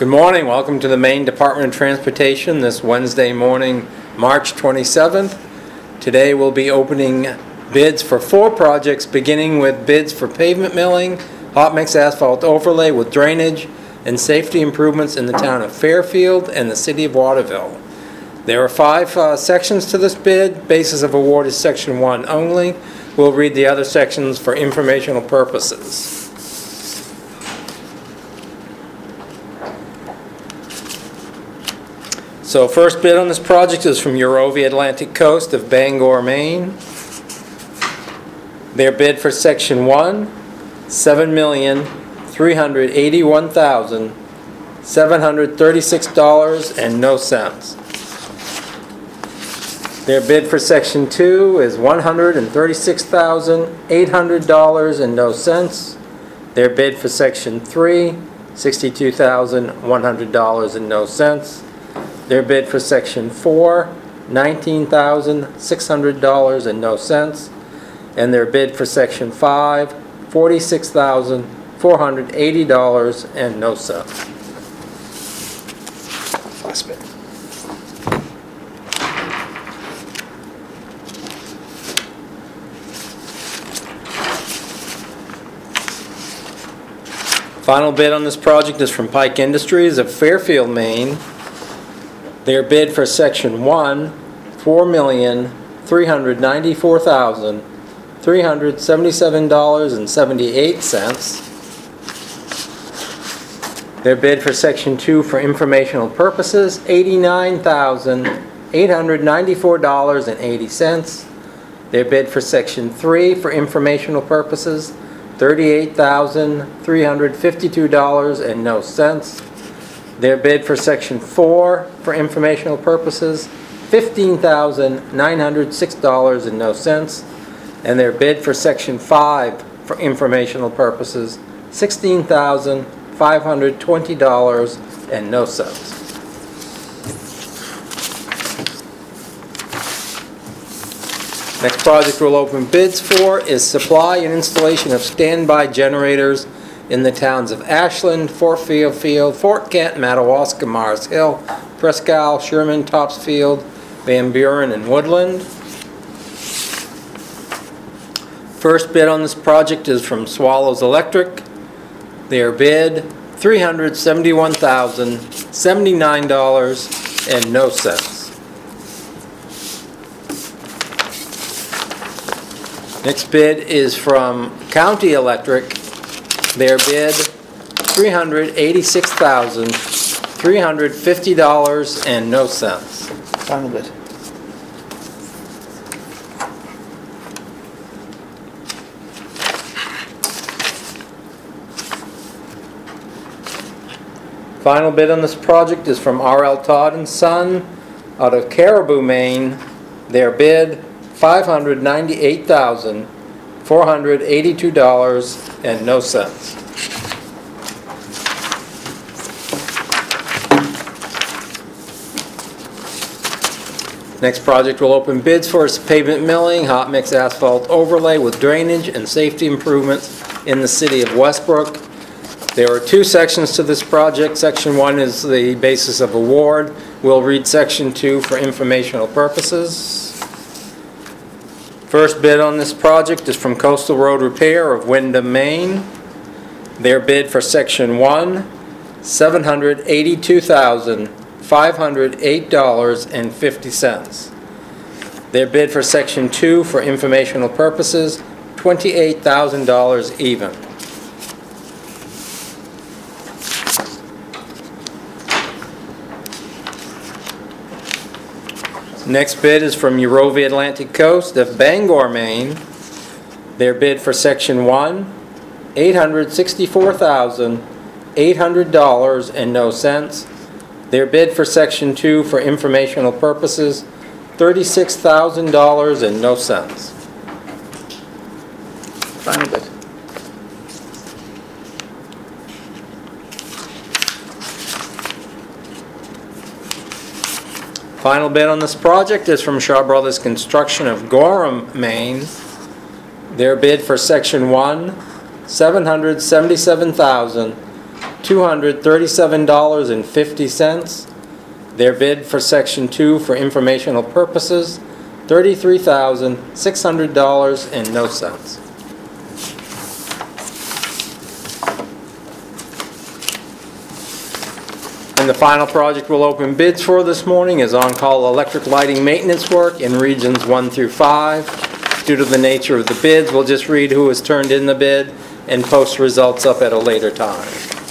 Good morning. Welcome to the Maine Department of Transportation this Wednesday morning, March 27th. Today we'll be opening bids for 4 projects, beginning with bids for pavement milling, hot mix asphalt overlay with drainage, and safety improvements in the town of Fairfield and the city of Waterville. There are 5 sections to this bid. Basis of award is section 1 only. We'll read the other sections for informational purposes. So first bid on this project is from Eurovia Atlantic Coast of Bangor, Maine. Their bid for section 1, $7,381,736.00. Their bid for section 2 is $136,800.00. Their bid for section 3, $62,100.00. Their bid for section 4, $19,600.00. And their bid for section 5, $46,480.00. Last bid. Final bid on this project is from Pike Industries of Fairfield, Maine. Their bid for section 1, $4,394,377.78. Their bid for section 2 for informational purposes, $89,894.80. Their bid for section 3 for informational purposes, $38,352.00. Their bid for section 4 for informational purposes, $15,906.00. And their bid for section 5 for informational purposes, $16,520.00. Next project we'll open bids for is supply and installation of standby generators in the towns of Ashland, Fort Field, Fort Kent, Madawaska, Mars Hill, Prescal, Sherman, Topsfield, Van Buren, and Woodland. First bid on this project is from Swallows Electric. Their bid, $371,079.00. Next bid is from County Electric. Their bid, $386,350.00. Final bid. Final bid on this project is from R.L. Todd and Son out of Caribou, Maine. Their bid, $598,482.00. Next project we'll open bids for is pavement milling, hot mix asphalt overlay with drainage and safety improvements in the city of Westbrook. There are 2 sections to this project. Section 1 is the basis of award. We'll read section 2 for informational purposes. First bid on this project is from Coastal Road Repair of Windham, Maine. Their bid for section 1, $782,508.50. Their bid for section 2 for informational purposes, $28,000 even. Next bid is from Eurovia Atlantic Coast of Bangor, Maine. Their bid for section 1, $864,800.00. Their bid for section 2 for informational purposes, $36,000.00. Final bid. Final bid on this project is from Shaw Brothers Construction of Gorham, Maine. Their bid for section 1, $777,000. $237.50. Their bid for Section 2 for informational purposes, $33,600 and no cents. And the final project we'll open bids for this morning is on-call electric lighting maintenance work in regions 1 through 5. Due to the nature of the bids, we'll just read who has turned in the bid and post results up at a later time.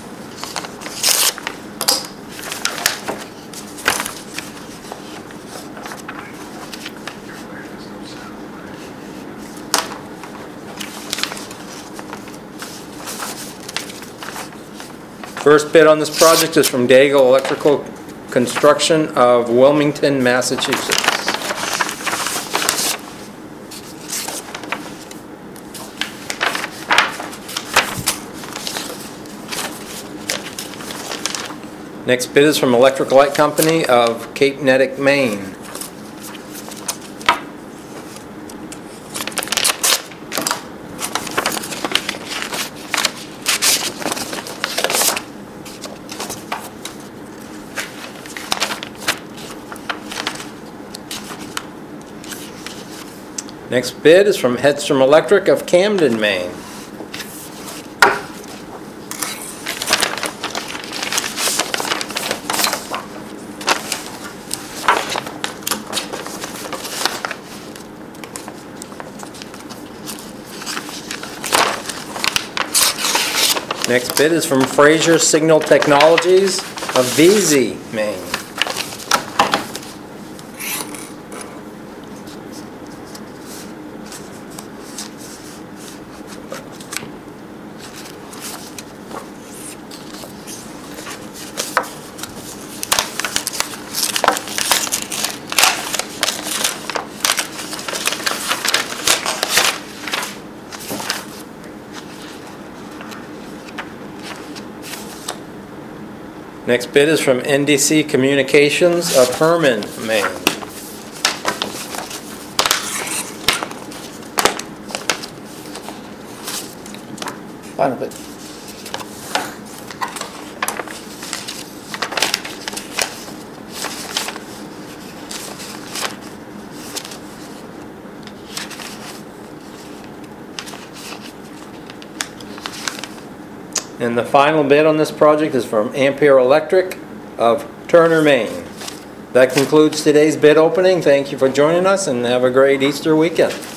First bid on this project is from Daigle Electrical Construction of Wilmington, Massachusetts. Next bid is from Electric Light Company of Cape Nettic, Maine. Next bid is from Hedstrom Electric of Camden, Maine. Next bid is from Fraser Signal Technologies of Vesey, Maine. Next bid is from NDC Communications of Herman, Maine. Final bid. And the final bid on this project is from Ampere Electric of Turner, Maine. That concludes today's bid opening. Thank you for joining us and have a great Easter weekend.